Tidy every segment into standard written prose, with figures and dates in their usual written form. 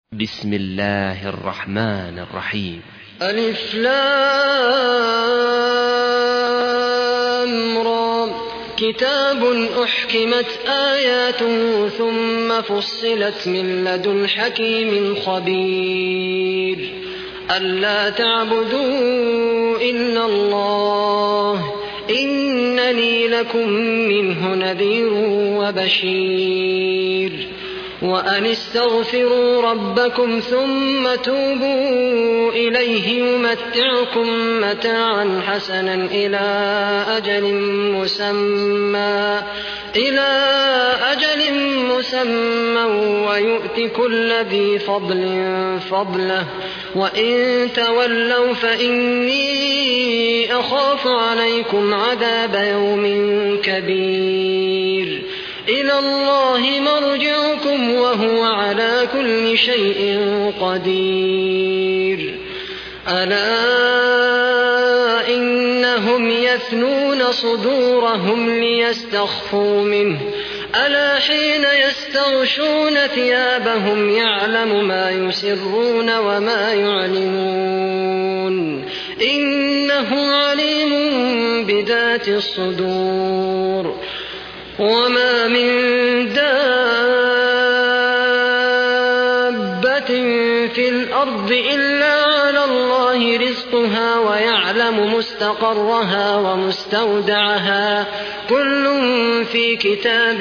بسم الله الرحمن الرحيم. ألف لام را. كتاب أحكمت آياته ثم فصلت من لدن حكيم خبير. ألا تعبدوا إلا الله إنني لكم منه نذير وبشير. وأن استغفروا ربكم ثم توبوا إليه يمتعكم متاعا حسنا إلى أجل مسمى ويؤت كل ذي فضل فضله وإن تولوا فإني أخاف عليكم عذاب يوم كبير. إلى الله مرجعكم وهو على كل شيء قدير. ألا إنهم يثنون صدورهم ليستخفوا منه ألا حين يستغشون ثيابهم يعلم ما يسرون وما يعلنون إنه عليم بذات الصدور. وما من دابة في الأرض إلا على الله رزقها ويعلم مستقرها ومستودعها كل في كتاب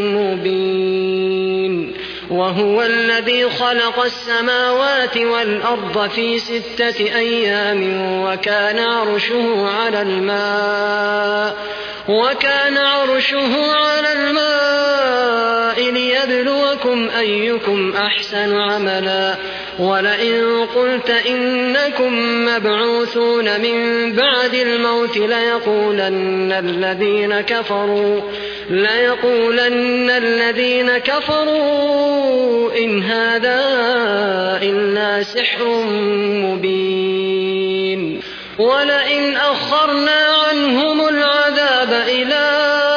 مبين. وهو الذي خلق السماوات والأرض في 6 أيام وكان عرشه على الماء ليبلوكم أيكم أحسن عملا. ولئن قلت إنكم مبعوثون من بعد الموت ليقولن الذين كفروا إن هذا إلا سحر مبين. ولئن أخرنا عنهم العذاب إلى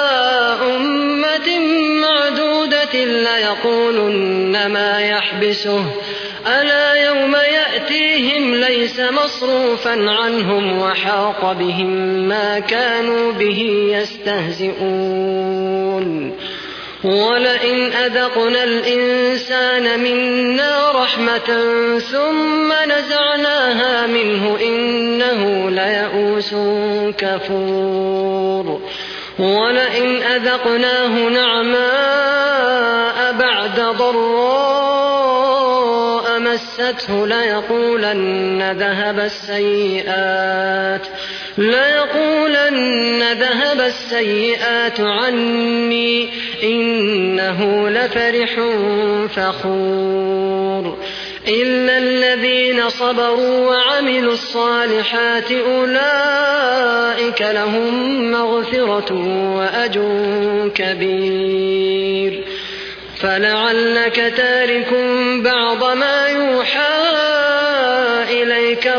أمة معدودة ليقولن ما يحبسه ألا يوم يأتيهم ليس مصروفا عنهم وحاق بهم ما كانوا به يستهزئون. ولئن أذقنا الإنسان منا رحمة ثم نزعناها منه إنه ليئوس كفور. ولئن أذقناه نعماء بعد ضراء مسته ليقولن ذهب السيئات عني إنه لفرح فخور. إلا الذين صبروا وعملوا الصالحات أولئك لهم مغفرة وأجر كبير. فلعلك تارك بعض ما يوحى إليك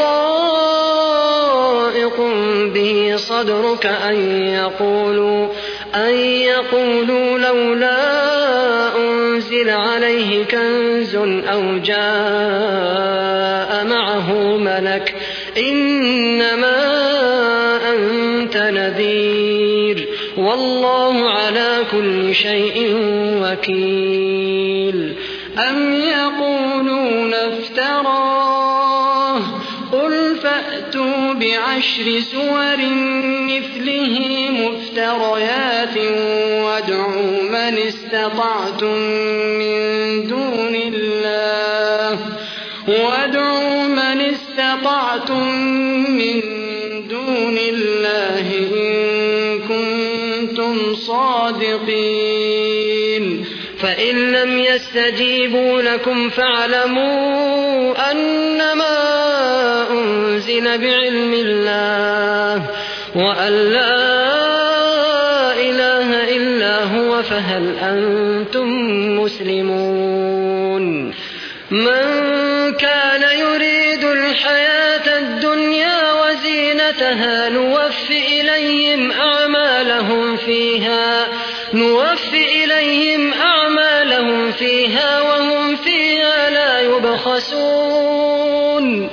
وضائق به صدرك أن يقولوا لولا أنزل عليه كنز أو جاء معه ملك إنما أنت نذير والله على كل شيء وكيل. أم يقولون افتراه قل فأتوا ب10 سور مثله مفتريات وادعوا من استطعتم من دون الله إن كنتم صادقين. فإن لم يستجيبوا لكم فاعلموا أنما أنزل بعلم الله وأن لا إله إلا هو فهل أنتم مسلمون. من كان يريد الحياة الدنيا وزينتها نوفي إليهم أعمالهم فيها وهم فيها لا يبخسون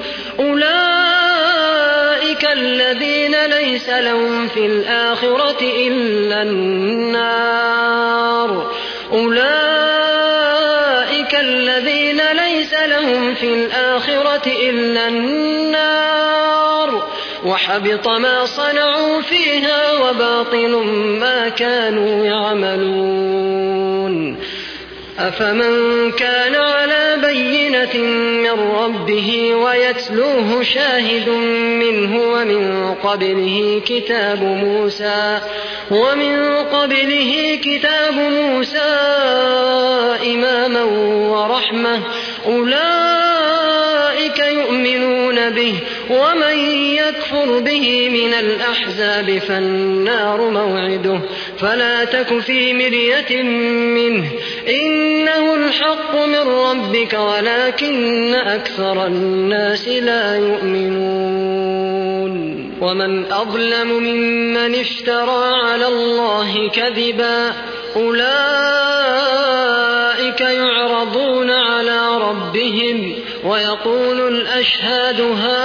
أولئك الذين ليس لهم في الآخرة إلا النار أولئك الذين ليس لهم في الآخرة إلا النار وحبط ما صنعوا فيها وباطل ما كانوا يعملون أفمن كان على بينة من ربه ويتلوه شاهد منه ومن قبله كتاب موسى إماما ورحمة أولئك يؤمنون به ومن يكفر به من الأحزاب فالنار موعده فلا تك في مرية منه إنه الحق من ربك ولكن أكثر الناس لا يؤمنون ومن أظلم ممن افترى على الله كذبا أولئك يعرضون على ربهم ويقول الأشهاد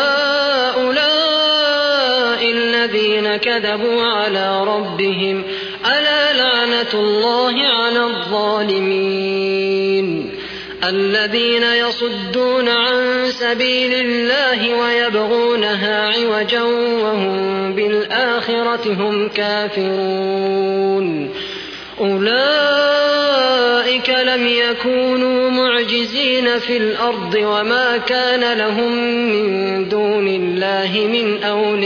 هؤلاء الذين كذبوا على ربهم ألا لعنة الله على الظالمين الذين يصدون عن سبيل الله ويبغونها عوجا وهم بالآخرة هم كافرون أولئك لم يكونوا معجزين في الأرض وما كان لهم من دون الله من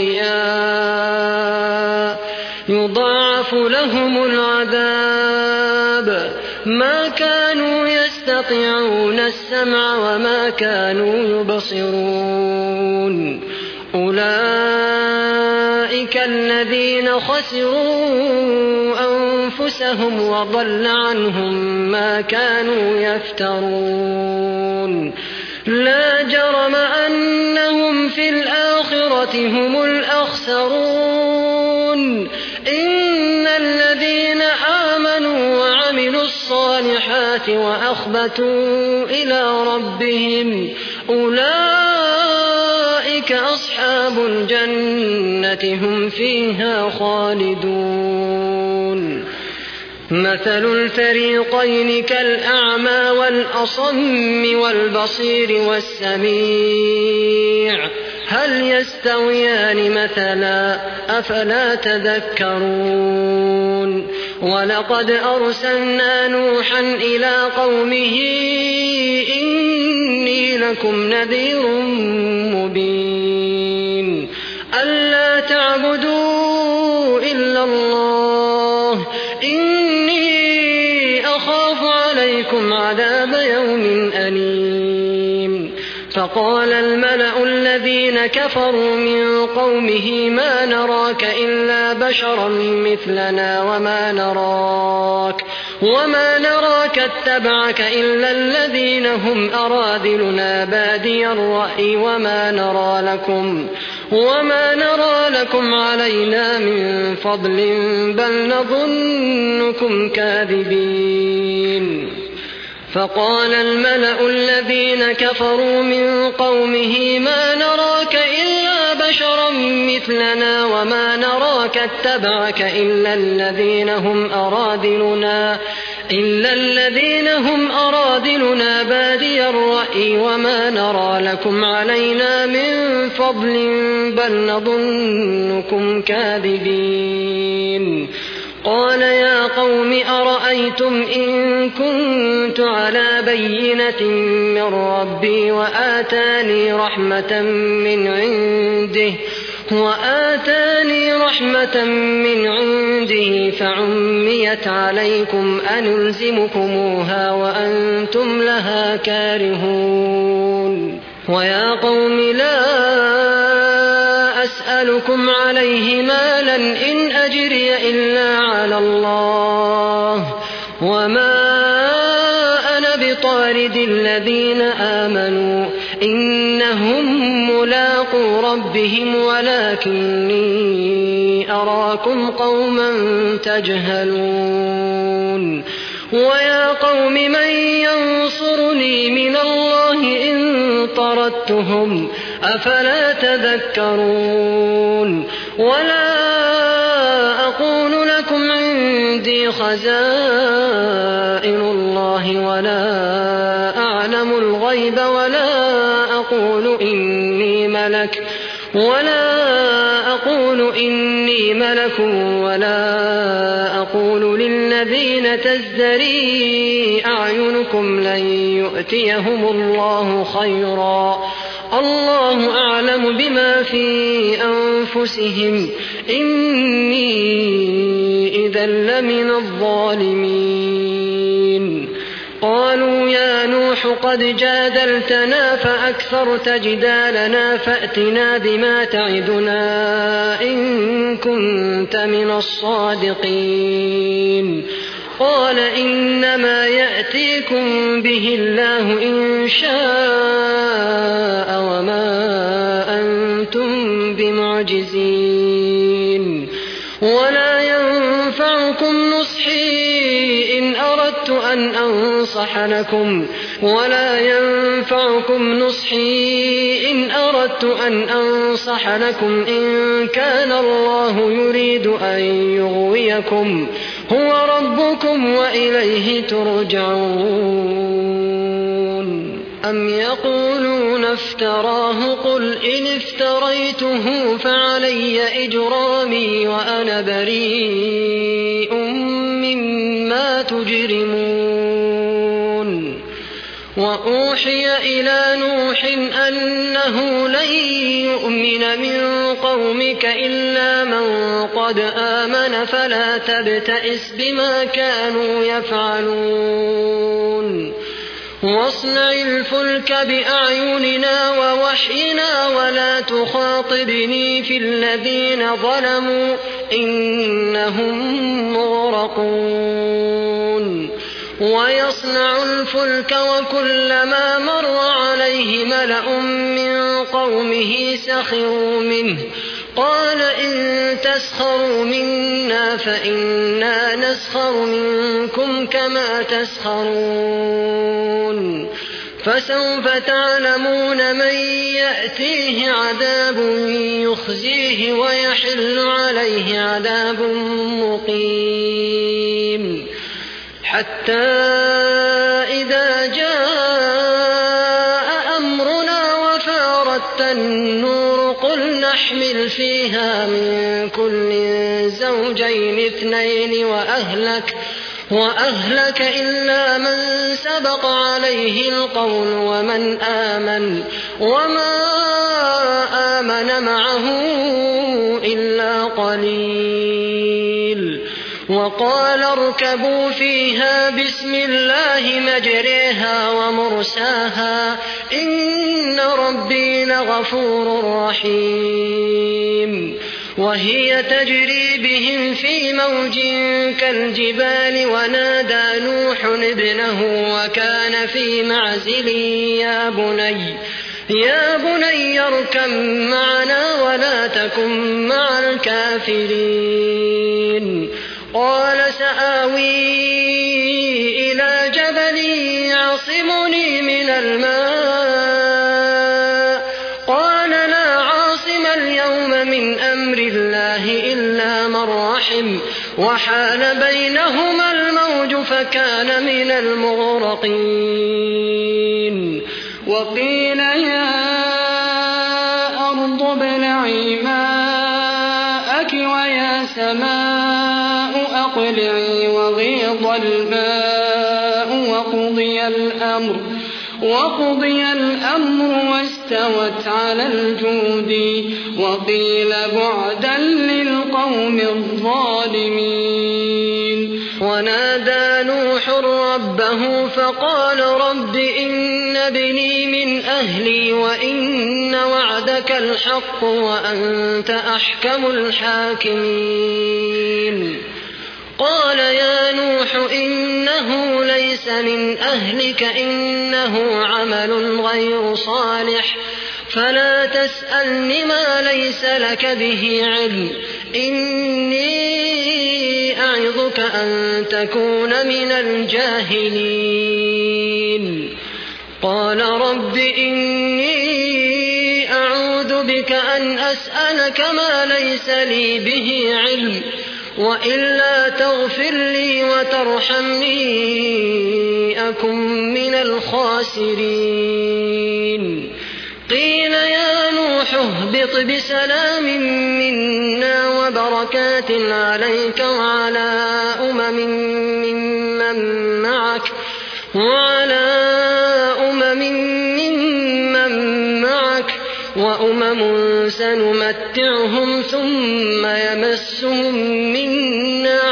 أولياء يضاعف لهم العذاب ما كانوا يستطيعون السمع وما كانوا يبصرون أولئك الذين خسروا أنفسهم وضل عنهم ما كانوا يفترون لا جرم أنهم في الآخرة هم الأخسرون إن الذين آمنوا وعملوا الصالحات وأخبتوا إلى ربهم أولئك أصحاب الجنة هم فيها خالدون مثل الفريقين كالأعمى والأصم والبصير والسميع هل يستويان مثلا أفلا تذكرون ولقد أرسلنا نوحا إلى قومه إني لكم نذير مبين ألا تعبدوا إلا الله إني أخاف عليكم عذاب يوم أليم فقال الملأ الذين كفروا من قومه ما نراك إلا بشرا مثلنا وما نراك اتبعك إلا الذين هم أراذلنا بادي الرأي وما نرى لكم علينا من فضل بل نظنكم كاذبين فقال الملأ الذين كفروا من قومه ما نراك إلا بشرا مثلنا وما نراك اتبعك إلا الذين هم أراذلنا بادي الرأي وما نرى لكم علينا من فضل بل نظنكم كاذبين قال يا قوم أرأيتم إن كنت على بينة من ربي وآتاني رحمة من عنده فعميت عليكم أنلزمكموها وأنتم لها كارهون ويا قوم لا أسألكم عليه مالا إن أجري إلا على الله وما أنا بطارد الذين آمنوا إنهم ملاقو ربهم ولكني أراكم قوما تجهلون ويا قوم من ينصرني من الله إن طردتهم أفلا تذكرون ولا أقول لكم عندي خزائن الله ولا أعلم الغيب ولا أقول إني ملك ولا أقول للذين تزدري أعينكم لن يؤتيهم الله خيرا الله أعلم بما في أنفسهم إني إذا لمن الظالمين قالوا يا نوح قد جادلتنا فأكثرت جدالنا فأتنا بما تعدنا إن كنت من الصادقين قال إنما يأتيكم به الله إن شاء وما أنتم بمعجزين ولا ينفعكم نصحي إن أردت أن أنصح لكم إن كان الله يريد أن يغويكم هو ربكم وإليه ترجعون أم يقولون افتراه قل إن افتريته فعلي إجرامي وأنا بريء مما تجرمون وأوحي إلى نوح أنه لن يؤمن من قومك إلا من قد آمن فلا تبتئس بما كانوا يفعلون واصنع الفلك بأعيننا ووحينا ولا تخاطبني في الذين ظلموا إنهم مغرقون ويصنع الفلك وكلما مر عليه ملأ من قومه سخروا منه قال إن تسخروا منا فإنا نسخر منكم كما تسخرون فسوف تعلمون من يأتيه عذاب يخزيه ويحل عليه عذاب مقيم حتى إذا جاء أمرنا وفارت النور قل نحمل فيها من كل زوجين اثنين وأهلك إلا من سبق عليه القول ومن آمن وما آمن معه إلا قليل وقال اركبوا فيها بسم الله مجريها ومرساها إن ربي لغفور رحيم وهي تجري بهم في موج كالجبال ونادى نوح ابنه وكان في معزل يا بني اركب معنا ولا تكن مع الكافرين قال سآوي إلى جبل يعصمني من الماء قال لا عاصم اليوم من أمر الله إلا من رحم وحال بينهما الموج فكان من المغرقين وقيل يا أرض ابلعي ماءك ويا سماء أقلعي وغيض الماء وقضي الأمر واستوت على الجود وقيل بعدا للقوم الظالمين ونادى نوح ربه فقال رب إن ابني من أهلي وإن وعدك الحق وأنت أحكم الحاكمين قال يا نوح إنه ليس من أهلك إنه عمل غير صالح فلا تسألني ما ليس لك به علم إني أعظك أن تكون من الجاهلين قال رب إني أعوذ بك أن أسألك ما ليس لي به علم وإلا تغفر لي وترحمني أكن من الخاسرين. قيل يا نوح اهبط بسلام منا وبركات عليك وعلى أمم ممن معك وأمم سنمتعهم ثم يمسهم منا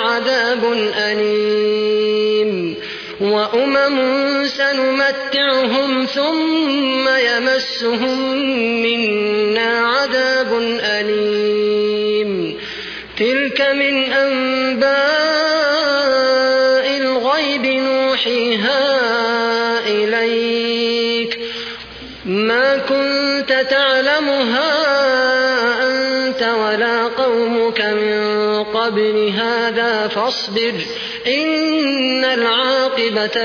عذاب أليم. تلك من أنباء الغيب نوحيها إليك ما كنت تعلمها أنت ولا قومك من قبل هذا فاصبر إن العاقبة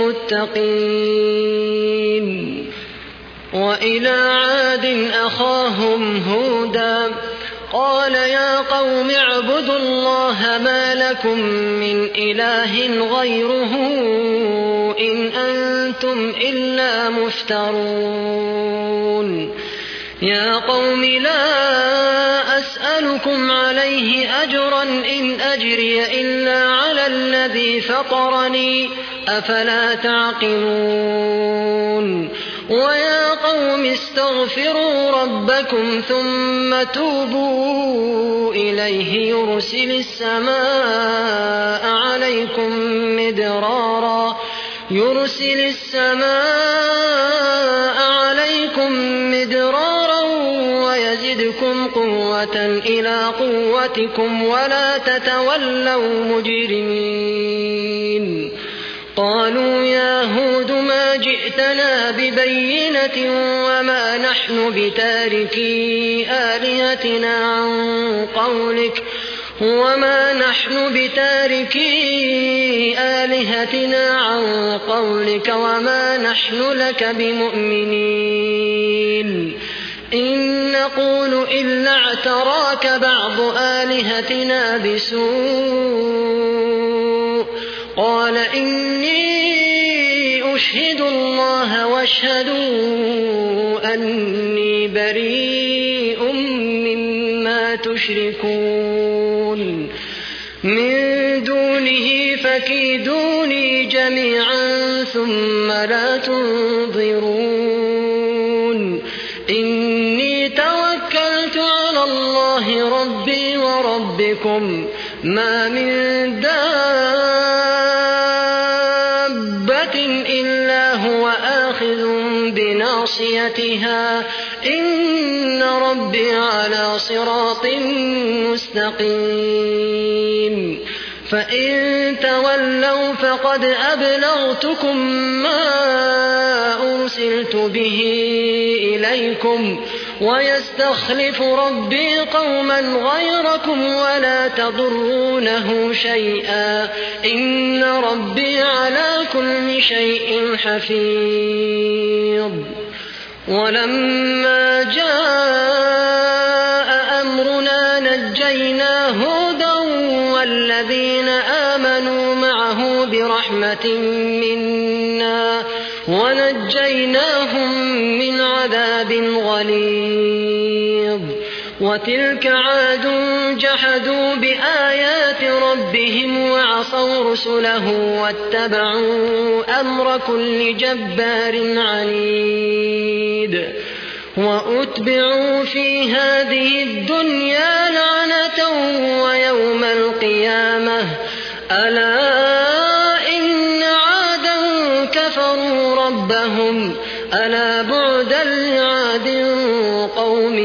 للمتقين. وإلى عاد أخاهم هودا قال يا قوم اعبدوا الله ما لكم من إله غيره إن أنتم إلا مفترون. يا قوم لا أسألكم عليه أجرا إن أجري إلا على الذي فطرني أفلا تعقلون. ويا قوم استغفروا ربكم ثم توبوا إليه يرسل السماء عليكم مدرارا ويزدكم قوة إلى قوتكم ولا تتولوا مجرمين. قالوا يا هود ما جئتنا ببينة وما نحن بتاركي آلهتنا عن قولك وما نحن لك بمؤمنين. إن نقول إلا اعتراك بعض آلهتنا بسوء. قال إني أشهد الله واشهدوا أني بريء مما تشركون من دونه فكيدوني جميعا ثم لا تنظرون. إني توكلت على الله ربي وربكم ما من دابة إلا هو آخذ بناصيتها إن ربي على صراط مستقيم. فإن تولوا فقد أبلغتكم ما أرسلت به إليكم ويستخلف ربي قوما غيركم ولا تضرونه شيئا إن ربي على كل شيء حفيظ. ولما جاء أمرنا نجينا هودا والذين آمنوا معه برحمة منا ونجيناهم من عذاب غليظ. وتلك عاد جحدوا بآيات ربهم وعصوا رسله واتبعوا أمر كل جبار عنيد. وأتبعوا في هذه الدنيا لعنة ويوم القيامة ألا إن عادا كفروا ربهم ألا بعدا لعاد قوم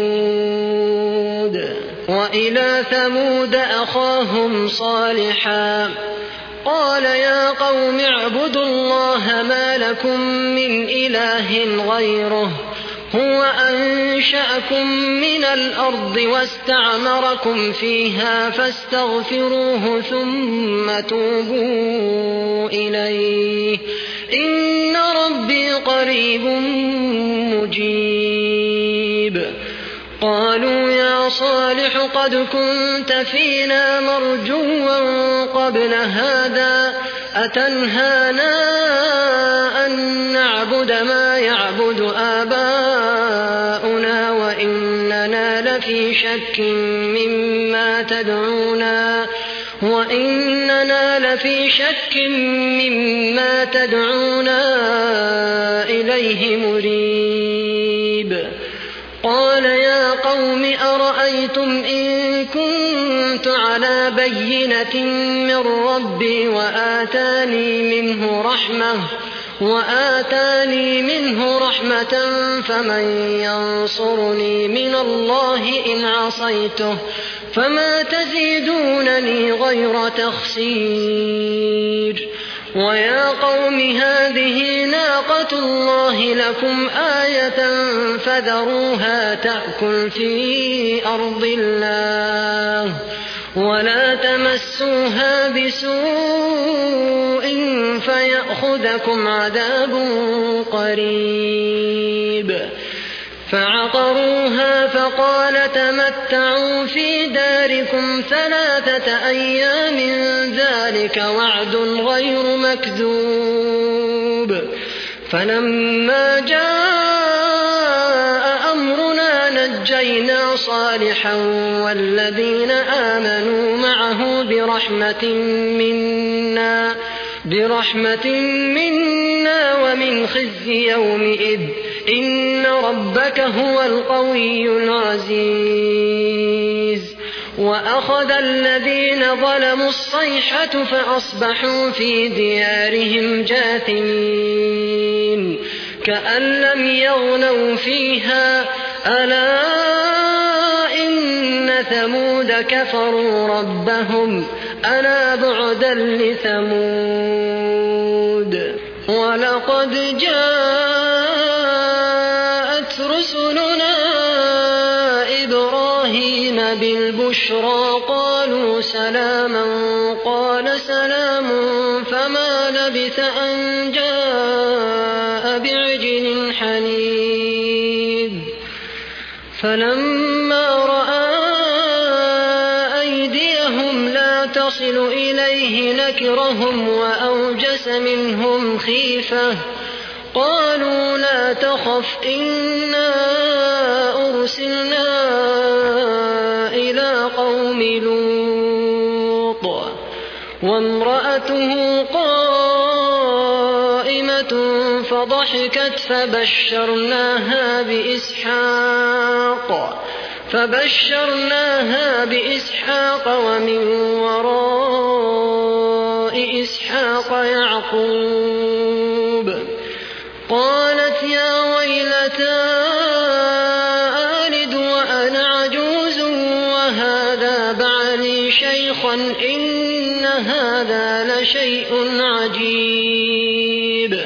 هود. وإلى ثمود أخاهم صالحا قال يا قوم اعبدوا الله ما لكم من إله غيره هو أنشأكم من الأرض واستعمركم فيها فاستغفروه ثم توبوا إليه إن ربي قريب مجيب. قالوا يا صالح قد كنت فينا مرجوا قبل هذا أتنهانا أن نعبد ما يعبد آباؤنا وإننا لفي شك مما تدعونا إليه مريب. قال يا قوم أرأيتم إن كنت على بينة من ربي وآتاني منه رحمة فمن ينصرني من الله إن عصيته فما تزيدونني غير تخسير. ويا قوم هذه ناقة الله لكم آية فذروها تأكل في أرض الله ولا تمسوها بسوء فيأخذكم عذاب قريب. فعقروها فقال تمتعوا في داركم 3 أيام ذلك وعد غير مكذوب. فلما جاء أمرنا نجينا صالحا والذين آمنوا معه برحمة منا ومن خزي يومئذ إن ربك هو القوي العزيز. وأخذ الذين ظلموا الصيحة فأصبحوا في ديارهم جاثمين كأن لم يغنوا فيها ألا إن ثمود كفروا ربهم ألا بعدا لثمود. ولقد جاءت رسلنا إبراهيم بالبشرى قالوا سلاما قال سلام فما لبث أن جاء بعجل حنيذ. فلما رأى أيديهم لا تصل إليه نكرهم وأوجس منهم خيفة قالوا لا تخف إنا أرسلنا إلى قوم لوط وامرأته قائمة فضحكت فبشرناها بإسحاق ومن وراء إسحاق يعقوب. قالت يا ويلتى ألد وأنا عجوز وهذا بعلي شيخا إن هذا لشيء عجيب.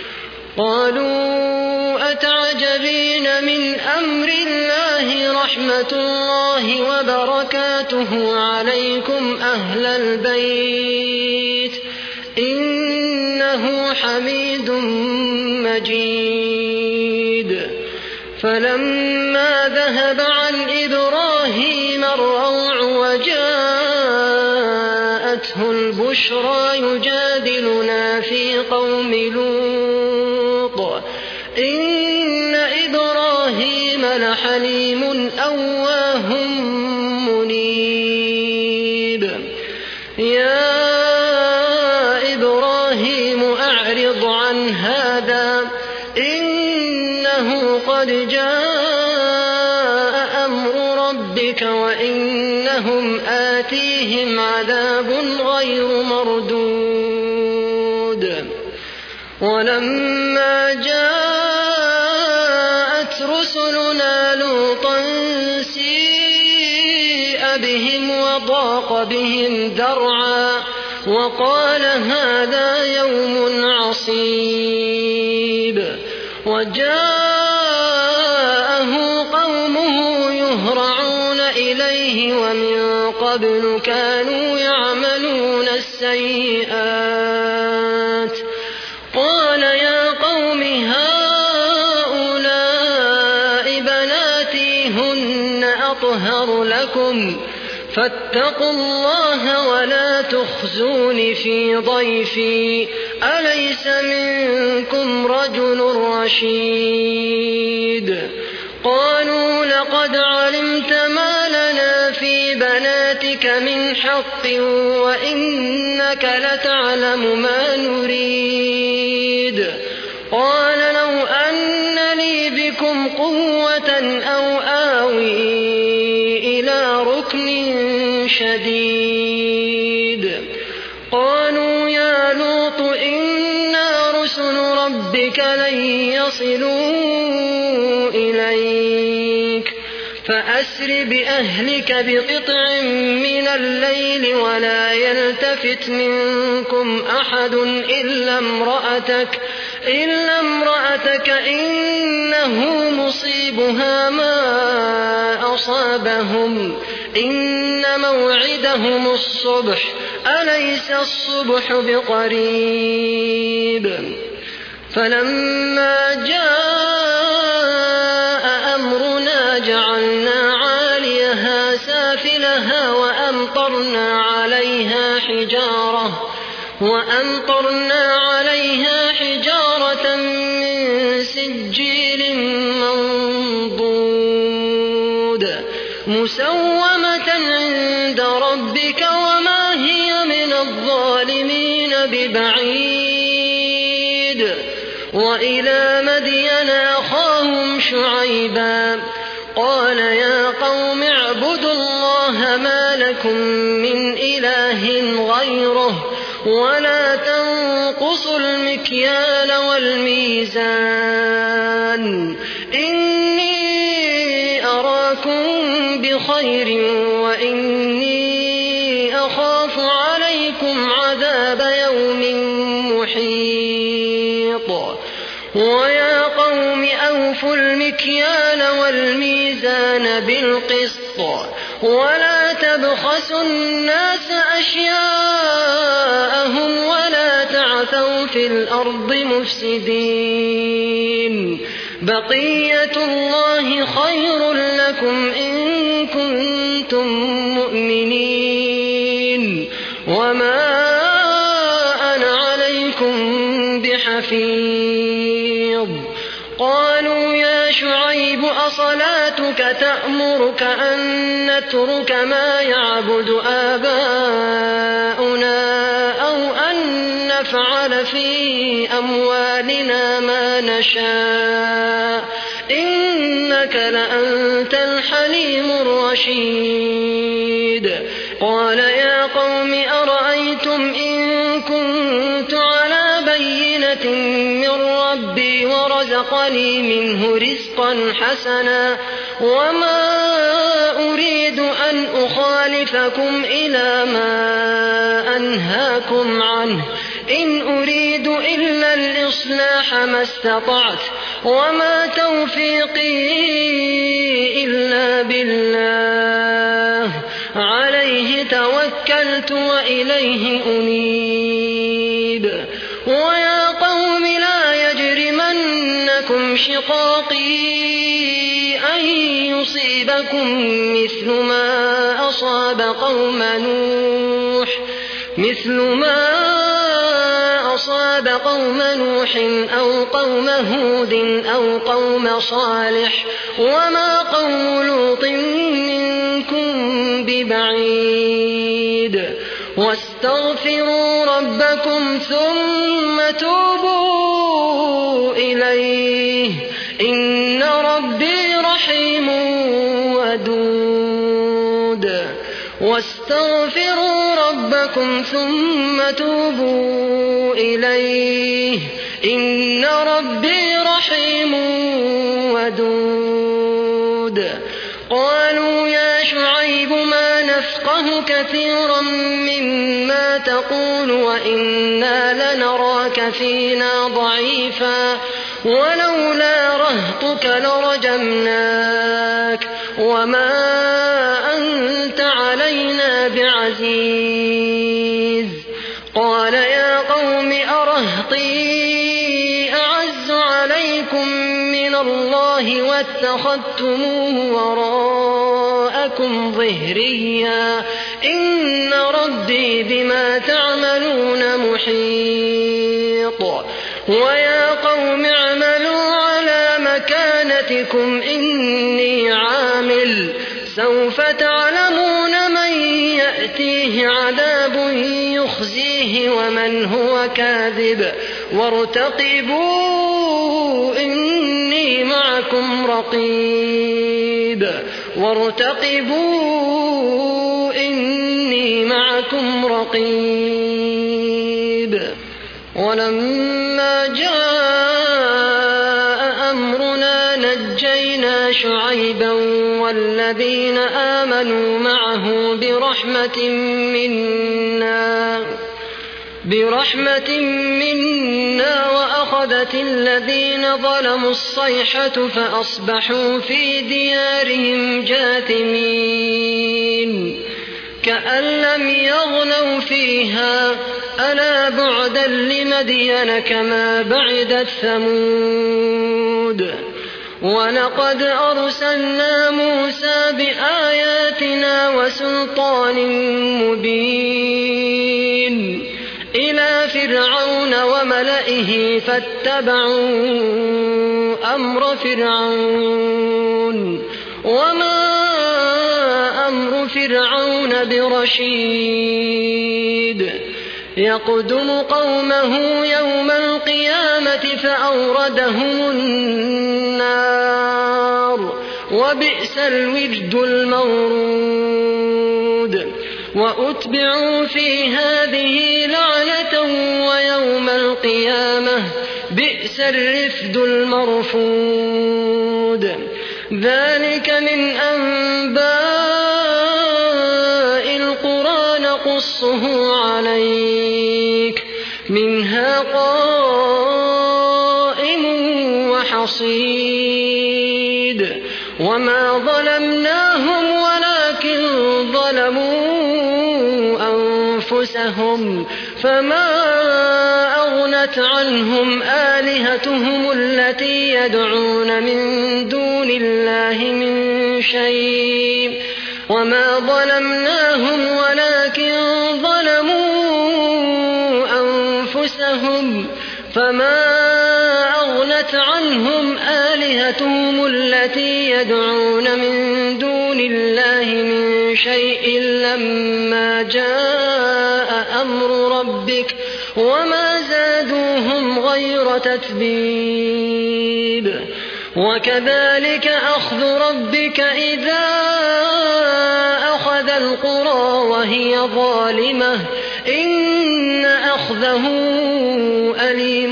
قالوا أتعجبين من أمر الله رحمة الله وبركاته عليكم أهل البيت إنه حميد مجيد. فلما ذهب عن إبراهيم الروع وجاءته البشرى يجادلنا في قوم لوط إن إبراهيم لحليم أواه منيب. يا إبراهيم أعرض عن هذا إنه قد جاء أمر ربك وإنهم آتيهم عذاب غير مردود. ولما جاءت رسلنا لوطا سيء بهم وضاق بهم ذرعا وقال هذا يوم عصيب. وجاءه قومه يهرعون إليه ومن قبل كانوا يعملون السيئات قال أطهر لكم فاتقوا الله ولا تخزون في ضيفي أليس منكم رجل رشيد قالوا لقد علمت ما لنا في بناتك من حق وإنك لتعلم ما نريد قال لو أن لي بكم قوة أو آوي إلى ركن شديد قالوا يا لوط إنا رسل ربك لن يصلوا إليك فأسر بأهلك بقطع من الليل ولا يلتفت منكم أحد إلا امرأتك إنه مصيبها ما أصابهم إن موعدهم الصبح أليس الصبح بقريب فلما جاء أمرنا جعلنا عاليها سافلها وأمطرنا عليها حجارة من سجيل منضود مسومة عند ربك وما هي من الظالمين ببعيد وإلى مدين أخاهم شعيبا قال يا قوم اعبدوا الله ما لكم من إله غيره ولا تنقصوا المكيال والميزان إني أراكم بخير وإني أخاف عليكم عذاب يوم محيط ويا قوم أوفوا المكيال والميزان بالقسط ولا تبخسوا الناس أشياءهم ولا تعثوا في الأرض مفسدين بقية الله خير لكم إن كنتم مؤمنين وما أنا عليكم بحفيظ قالوا يا شعيب أصلاتك تأمرك أن نترك ما يعبد آباؤنا أو أن نفعل في أموالنا ما نشاء إنك لأنت الحليم الرشيد قال يا قوم أرأيتم إن كنت على بينة من ربي ورزقني منه رزقا حسنا وما أريد أن أخالفكم إلى ما أنهاكم عنه إن أريد إلا الإصلاح ما استطعت وما توفيقي إلا بالله عليه توكلت وإليه أنيب ويا قوم لا يجرمنكم شقاقي أن يصيبكم مثل ما أصاب قوم نوح أو قوم هود أو قوم صالح وما قوم لوط منكم ببعيد واستغفروا ربكم ثم توبوا إليه إن ربي رحيم ودود واستغفروا ربكم ثم توبوا إليه إن ربي رحيم ودود قالوا يا شعيب ما نفقه كثيرا مما تقول وإنا لنراك فينا ضعيفا ولولا رهطك لرجمناك وما أنت علينا بعزيز قال يا قوم أرهطي أعز عليكم من الله واتخذتموه وراءكم ظهريا إن ربي بما تعملون محيط ويا قوم اعملوا على مكانتكم إني عامل سوف تعلمون من يأتيه عذاب يخزيه ومن هو كاذب وارتقبوا إني معكم رقيب ولما جاء أمرنا نجينا شعيبا والذين آمنوا معه برحمة منا وأخذت الذين ظلموا الصيحة فأصبحوا في ديارهم جاثمين كأن لم يغنوا فيها ألا بعدا لمدين كما بعدت ثمود ولقد أرسلنا موسى بآياتنا وسلطان مبين إلى فرعون وملئه فاتبعوا أمر فرعون وما أمر فرعون برشيد يقدم قومه يوم القيامة فأوردهم النار وبئس الورد المورود وأتبعوا في هذه لعنة ويوم القيامة بئس الرفد المرفود ذلك من أنباء القرى نقصه عليك منها قائم وحصيد وما ظلمناهم ولكن ظلموا أنفسهم فما أغنت عنهم آلهتهم التي يدعون من دون الله من شيء وما ظلمناهم ولكن ظلموا أنفسهم فما أغنت عنهم آلهتهم التي يدعون من دون الله من شيء لما جاء أمر ربك وما زادوهم غير تتبيب وكذلك أخذ ربك إذا أخذ القرى وهي ظالمة إن أخذه أليم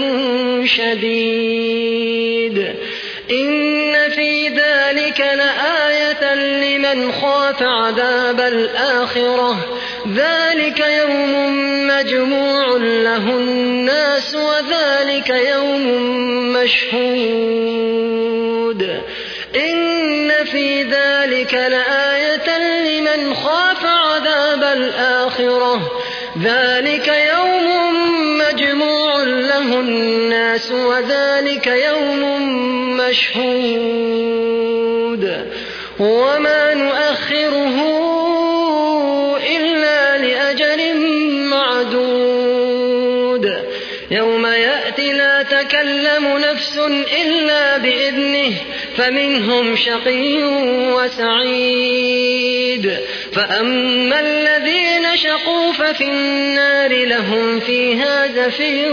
شديد إن في ذلك لآية لمن خاف عذاب الآخرة ذلك يوم مجموع له الناس وذلك يوم مشهود إن في ذلك لآية لمن خاف عذاب الآخرة ذلك يوم مجموع له الناس وذلك يوم مشهود وما نؤخره إلا لأجل معدود يوم يأتي لا تكلم نفس إلا بإذنه فمنهم شقي وسعيد فأما الذين شقوا ففي النار لهم فيها زفير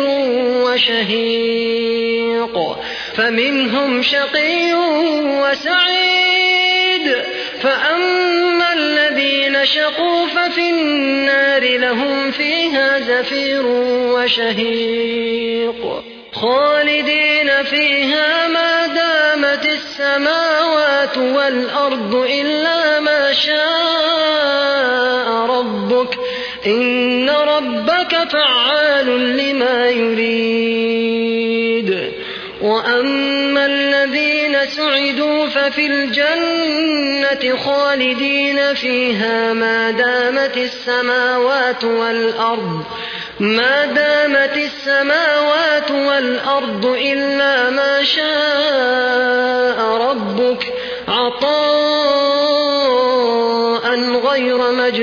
وشهيق فمنهم شقي وسعيد فأما الذين شقوا ففي النار لهم فيها زفير وشهيق خالدين فيها ما دامت السماوات والأرض إلا ما شاء ربك إن ربك فعال لما يريد وأما الذين سعدوا ففي الجنة خالدين فيها ما دامت السماوات والأرض إلا ما شاء ربك عطاء مطاعا غير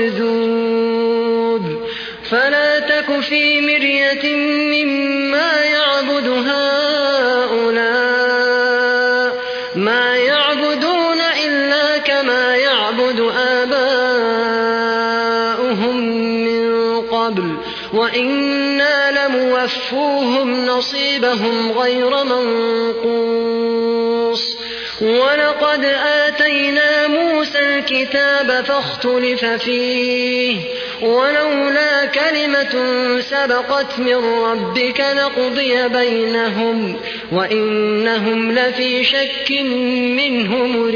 مجذوذ فلا تك في مرية مما يعبد هؤلاء ما يعبدون إلا كما يعبد آباؤهم من قبل وإنا لموفوهم نصيبهم غير منقوص ولقد آتينا موسى الكتاب فاختلف فيه ولولا كلمة سبقت من ربك لقضي بينهم وإنهم لفي شك منه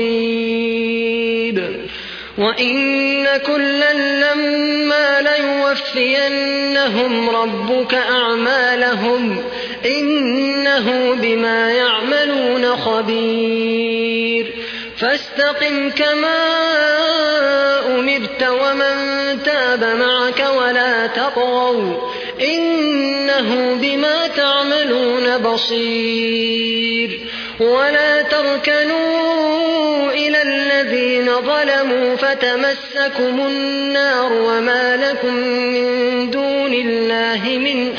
مريب وإن كلا لما ليوفينهم ربك أعمالهم إنه بما يعملون خبير فاستقم كما أمرت ومن تاب معك ولا تطغوا إنه بما تعملون بصير ولا تركنوا إلى الذين ظلموا فتمسكم النار وما لكم من دون الله من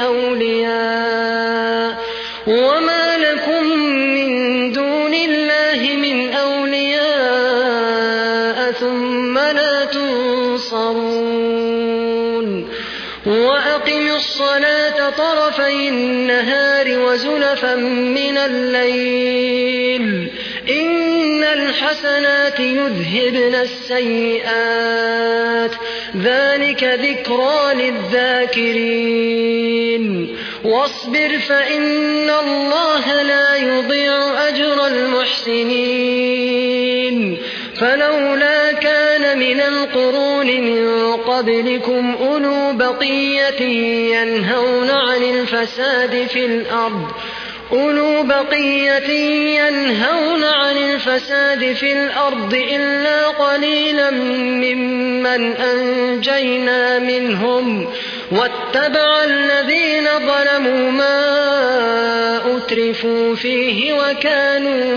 أولياء ثم لا تنصرون وأقم الصلاة طرفي النهار وزلفا من الليل إن الحسنات يذهبن السيئات ذلك ذكرى للذاكرين واصبر فإن الله لا يضيع أجر المحسنين فلولا كان من القرون من قبلكم أولو بقية ينهون عن الفساد في الأرض إلا قليلا ممن أنجينا منهم واتبع الذين ظلموا ما أترفوا فيه وكانوا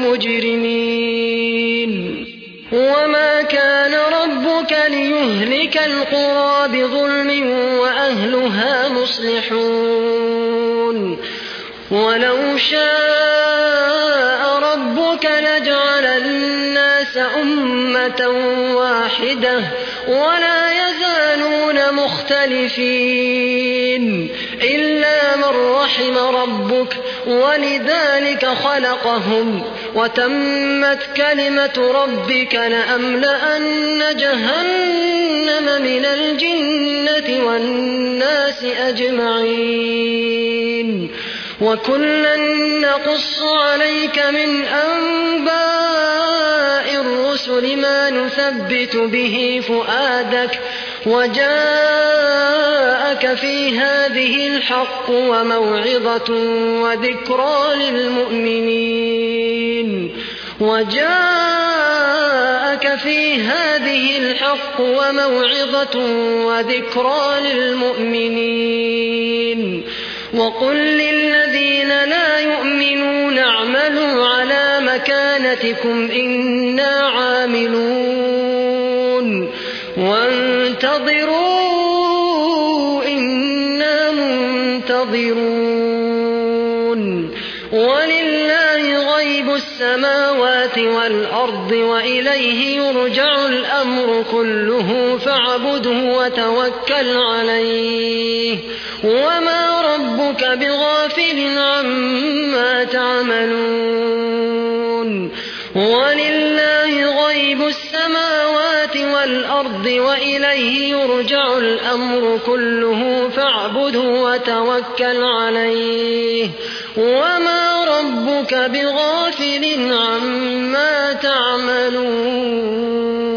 مجرمين وما كان ربك ليهلك القرى بظلم وأهلها مصلحون ولو شاء ربك لجعل الناس أمة واحدة ولا يزالون مختلفين إلا من رحم ربك ولذلك خلقهم وتمت كلمة ربك لأملأن جهنم من الجنة والناس أجمعين وكلا نقص عليك من أنباء الرسل ما نثبت به فؤادك وجاءك في هذه الحق وموعظة وذكرى للمؤمنين وقل للذين لا يؤمنون اعملوا على مكانتكم إنا عاملون وانتظروا إنا منتظرون ولله غيب السماوات والأرض وإليه يرجع الأمر كله فاعبده وتوكل عليه وما ربك بغافل عما تعملون ولله غيب السماوات والأرض وإليه يرجع الأمر كله فاعبده وتوكل عليه وما ربك بغافل عما تعملون